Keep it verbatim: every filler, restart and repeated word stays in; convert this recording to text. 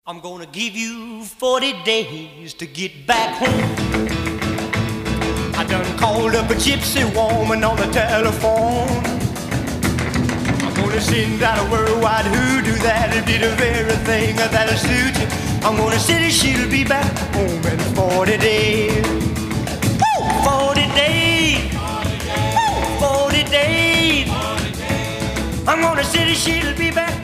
I'm gonna give you forty days to get back home. I done called up a gypsy woman on the telephone. I'm gonna send out a worldwide hoodoo that'll be the very thing that'll suit you. I'm gonna say she'll be back home in forty days. Woo! forty days. Woo! forty days. I'm gonna say she'll be back